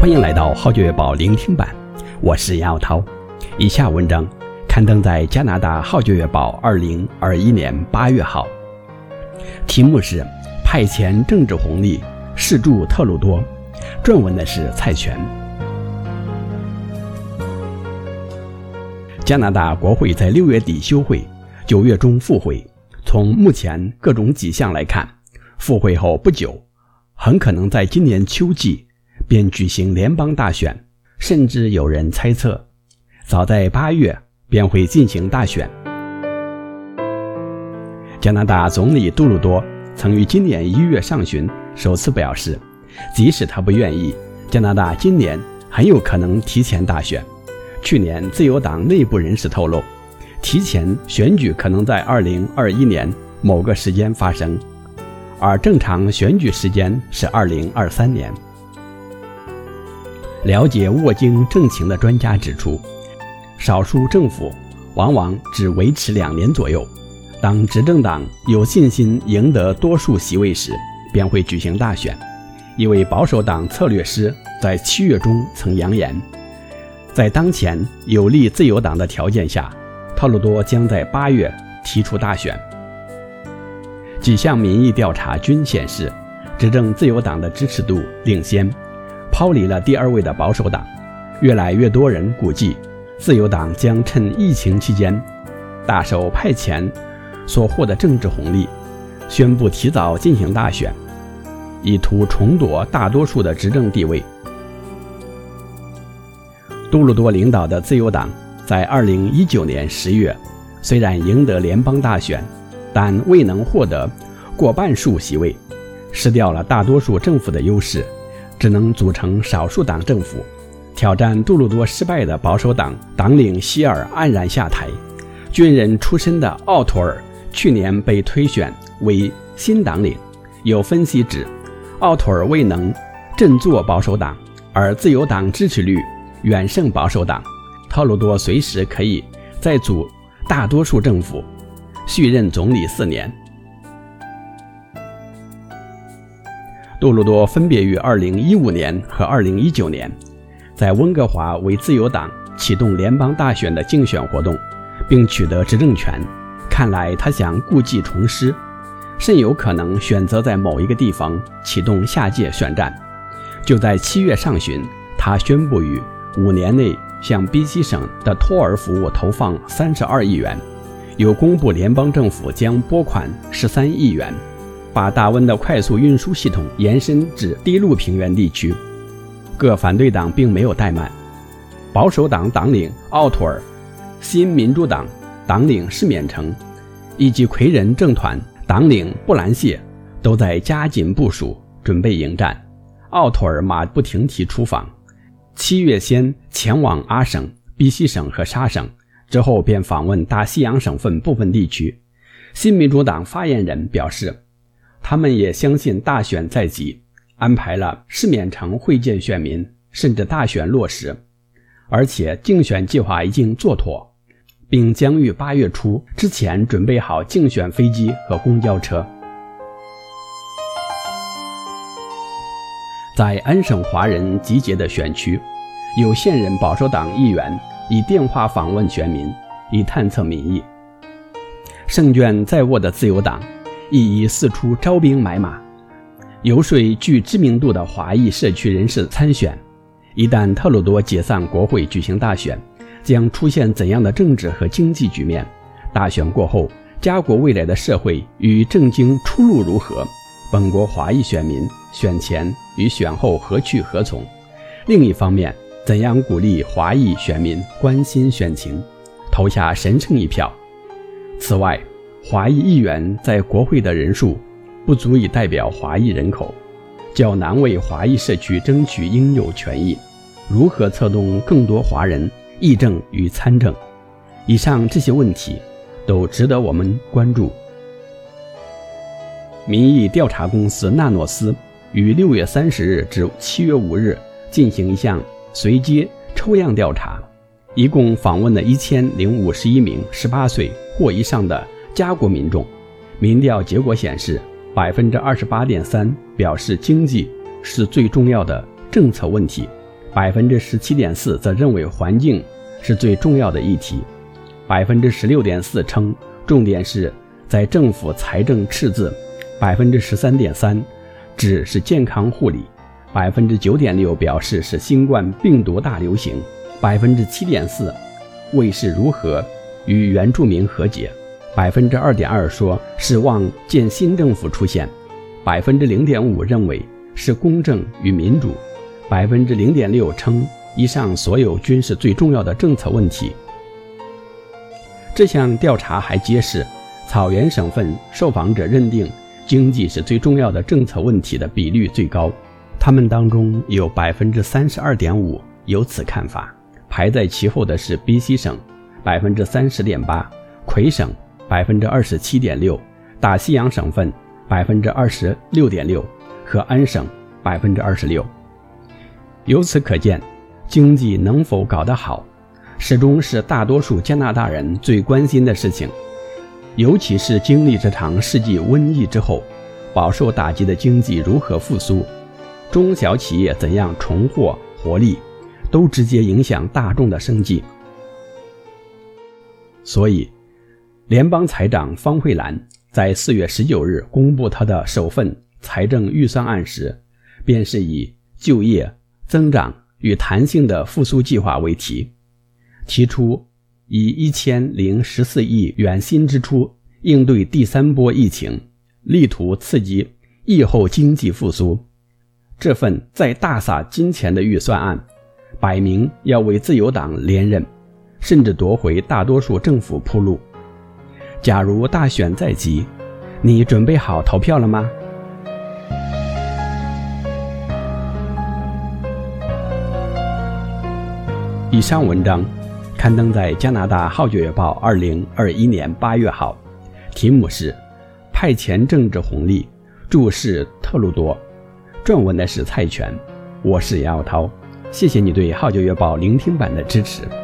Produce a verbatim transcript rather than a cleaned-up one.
欢迎来到《号角月报》聆听版，我是杨耀涛。以下文章刊登在加拿大《号角月报》二零二一年八月号，题目是派遣政治红利试助特鲁多，撰文的是蔡全。加拿大国会在六月底休会，九月中复会。从目前各种迹象来看，复会后不久，很可能在今年秋季便举行联邦大选，甚至有人猜测，早在八月便会进行大选。加拿大总理杜鲁多曾于今年一月上旬首次表示，即使他不愿意，加拿大今年很有可能提前大选。去年自由党内部人士透露，提前选举可能在二零二一年某个时间发生，而正常选举时间是二零二三年。了解沃京政情的专家指出，少数政府往往只维持两年左右，当执政党有信心赢得多数席位时，便会举行大选。一位保守党策略师在七月中曾扬言，在当前有利自由党的条件下，特鲁多将在八月提出大选。几项民意调查均显示，执政自由党的支持度领先，抛离了第二位的保守党。越来越多人估计，自由党将趁疫情期间大手派遣所获的政治红利，宣布提早进行大选，以图重夺大多数的执政地位。杜鲁多领导的自由党在二零一九年十月虽然赢得联邦大选，但未能获得过半数席位，失掉了大多数政府的优势，只能组成少数党政府。挑战杜鲁多失败的保守党党领希尔黯然下台，军人出身的奥托尔去年被推选为新党领。有分析指，奥托尔未能振作保守党，而自由党支持率远胜保守党，特鲁多随时可以再组大多数政府，续任总理四年。杜鲁多分别于二零一五年和二零一九年在温哥华为自由党启动联邦大选的竞选活动，并取得执政权。看来他想故技重施，甚有可能选择在某一个地方启动下届选战。就在七月上旬，他宣布于五年内向 B C 省的托儿服务投放三十二亿元，又公布联邦政府将拨款十三亿元，把大温的快速运输系统延伸至低陆平原地区。各反对党并没有怠慢，保守党党领奥托尔、新民主党党领施冕成以及魁人政团党领布兰谢都在加紧部署，准备迎战。奥托尔马不停蹄出访，七月先前往阿省、B C 省和沙省，之后便访问大西洋省份部分地区。新民主党发言人表示，他们也相信大选在即，安排了施冕成会见选民，甚至大选落实，而且竞选计划已经做妥，并将于八月初之前准备好竞选飞机和公交车。在安省华人集结的选区，有现任保守党议员以电话访问选民，以探测民意。胜券在握的自由党亦已四处招兵买马，游说具知名度的华裔社区人士参选。一旦特鲁多解散国会举行大选，将出现怎样的政治和经济局面？大选过后，加国未来的社会与政经出路如何？本国华裔选民选前与选后何去何从？另一方面，怎样鼓励华裔选民关心选情，投下神圣一票？此外，华裔议员在国会的人数不足以代表华裔人口，较难为华裔社区争取应有权益。如何策动更多华人议政与参政？以上这些问题都值得我们关注。民意调查公司纳诺斯于六月三十日至七月五日进行一项随机抽样调查，一共访问了一千零五十一名十八岁或以上的加国民众。民调结果显示， 百分之二十八点三 表示经济是最重要的政策问题， 百分之十七点四 则认为环境是最重要的议题， 百分之十六点四 称重点是在政府财政赤字， 百分之十三点三 指是健康护理， 百分之九点六 表示是新冠病毒大流行， 百分之七点四 为是如何与原住民和解， 百分之二点二 说是望见新政府出现， 百分之零点五 认为是公正与民主， 百分之零点六 称以上所有均是最重要的政策问题。这项调查还揭示，草原省份受访者认定经济是最重要的政策问题的比率最高，他们当中有 百分之三十二点五 有此看法，排在其后的是 B C 省 百分之三十点八， 魁省 百分之二十七点六， 大西洋省份 百分之二十六点六 和安省 百分之二十六。 由此可见，经济能否搞得好始终是大多数加拿大人最关心的事情，尤其是经历这场世纪瘟疫之后，饱受打击的经济如何复苏，中小企业怎样重获活力，都直接影响大众的生计。所以联邦财长方慧兰在四月十九日公布他的首份财政预算案时，便是以就业、增长与弹性的复苏计划为题，提出以一千零十四亿元新支出应对第三波疫情，力图刺激疫后经济复苏。这份再大撒金钱的预算案，摆明要为自由党连任，甚至夺回大多数政府铺路。假如大选在即，你准备好投票了吗？以上文章刊登在加拿大号角月报二零二一年八月号，题目是派遣政治红利，注释特鲁多，撰文的是蔡全，我是杨耀涛，谢谢你对号角月报聆听版的支持。